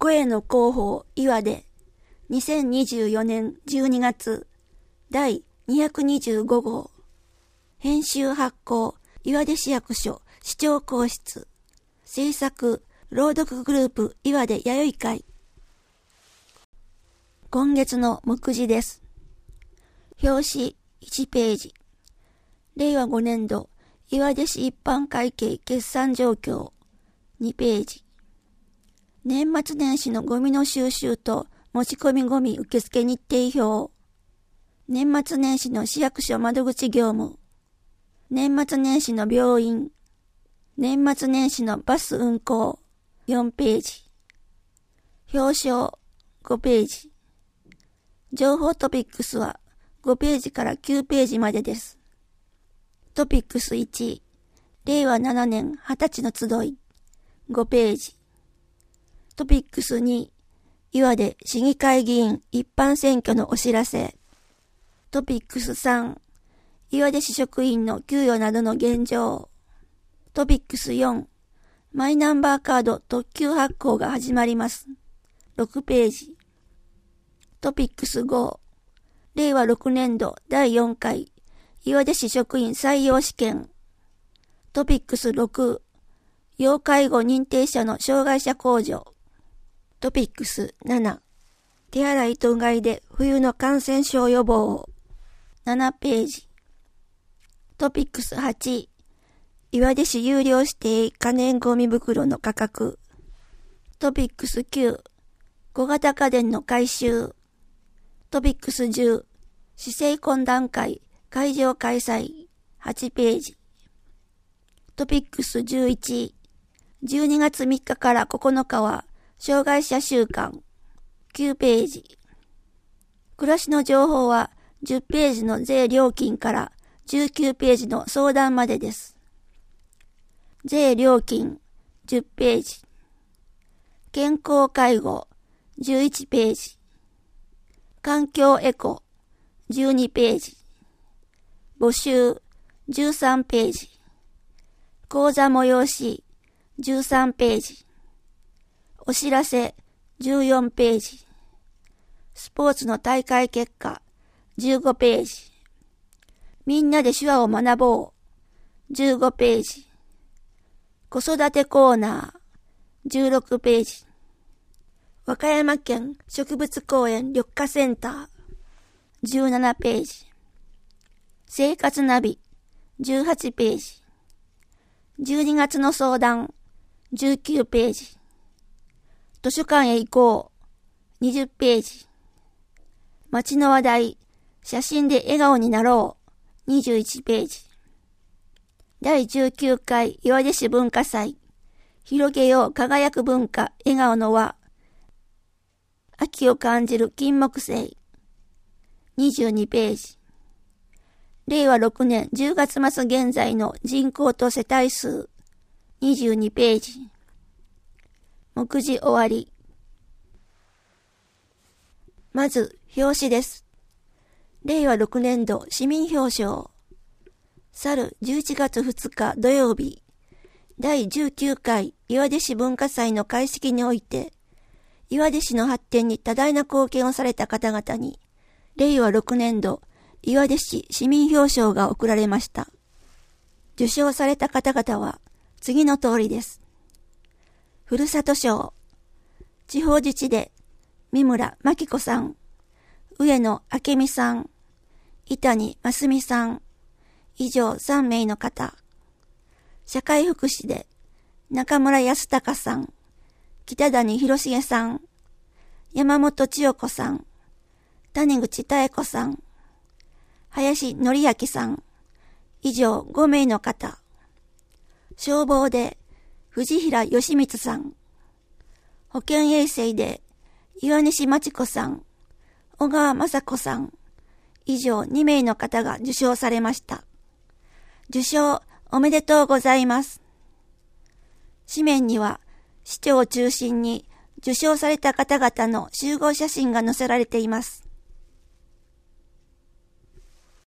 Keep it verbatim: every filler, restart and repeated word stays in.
声の広報岩出にせんにじゅうよねんじゅうにがつだいにひゃくにじゅうごごう編集発行岩出市役所市長公室制作朗読グループ岩出弥生会。今月の目次です。表紙いちページ。れいわごねんど岩出市一般会計決算状況にページ。年末年始のゴミの収集と持ち込みゴミ受付日程表。年末年始の市役所窓口業務。年末年始の病院。年末年始のバス運行よんページ。表彰ごページ。情報トピックスはごページからきゅうページまでです。トピックスいち、れいわななねんはたちの集いごページ。トピックスに、岩出市議会議員一般選挙のお知らせ。トピックスさん、岩出市職員の給与などの現状。トピックスよん、マイナンバーカード特急発行が始まります。ろくページ。トピックスご、れいわろくねんどだいよんかい岩出市職員採用試験。トピックスろく、要介護認定者の障害者控除。トピックスなな、手洗いとうがいで冬の感染症予防。ななページ。トピックスはち、岩出市有料指定可燃ゴミ袋の価格。トピックスきゅう、小型家電の回収。トピックスじゅう、市政懇談会会場開催はちページ。トピックスじゅういち、じゅうにがつみっかからここのかは障害者週間きゅうページ。暮らしの情報はじゅっページの税料金からじゅうきゅうページの相談までです。税料金じゅっページ。健康介護じゅういちページ。環境エコじゅうにページ。募集じゅうさんページ。講座催しじゅうさんページ。お知らせじゅうよんページ。スポーツの大会結果じゅうごページ。みんなで手話を学ぼうじゅうごページ。子育てコーナーじゅうろくページ。和歌山県植物公園緑化センターじゅうななページ。生活ナビじゅうはちページ。じゅうにがつの相談じゅうきゅうページ。図書館へ行こうにじゅっページ。街の話題写真で笑顔になろうにじゅういちページ。だいじゅうきゅうかい岩出市文化祭広げよう輝く文化笑顔の輪秋を感じる金木犀にじゅうにページ。れいわろくねんじゅうがつ末現在の人口と世帯数にじゅうにページ。目次終わり。まず表紙です。れいわろくねんど市民表彰。去るじゅういちがつふつか土曜日、だいじゅうきゅうかい岩出市文化祭の開式において、岩出市の発展に多大な貢献をされた方々に、れいわろくねんど岩出市市民表彰が贈られました。受賞された方々は次の通りです。ふるさと賞、地方自治で三村真紀子さん、上野明美さん、伊谷真澄さん、以上さんめいの方。社会福祉で中村康隆さん、北谷博重さん、山本千代子さん、谷口妙子さん、林則明さん、以上ごめいの方。消防で藤平義光さん、保健衛生で岩西真知子さん、小川雅子さん、以上にめいの方が受賞されました。受賞おめでとうございます。紙面には市長を中心に受賞された方々の集合写真が載せられています。